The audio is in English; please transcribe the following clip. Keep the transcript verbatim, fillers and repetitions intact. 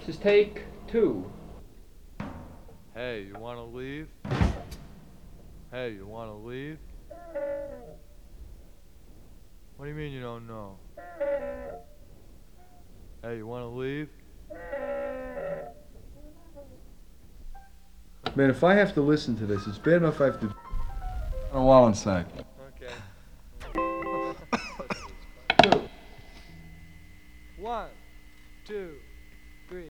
This is take two. Hey, you wanna leave? Hey, you wanna leave? What do you mean you don't know? Hey, you wanna leave? Man, if I have to listen to this, it's bad enough if I have to. On a wall inside. Okay. Two. One, two.